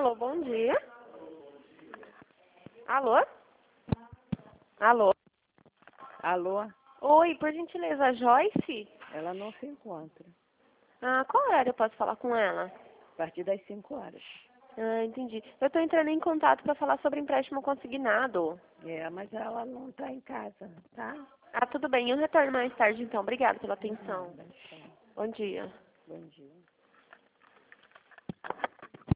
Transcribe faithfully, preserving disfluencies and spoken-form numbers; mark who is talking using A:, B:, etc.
A: Alô, bom dia. Alô? Alô?
B: Alô?
A: Oi, por gentileza, Joyce?
B: Ela não se encontra.
A: Ah, qual horário eu posso falar com ela?
B: A partir das cinco horas.
A: Ah, entendi. Eu estou entrando em contato para falar sobre empréstimo consignado.
B: É, mas ela não está em casa, tá?
A: Ah, tudo bem. Eu retorno mais tarde, então. Obrigada pela atenção.
B: Nada, tchau.
A: Bom dia.
B: Bom dia.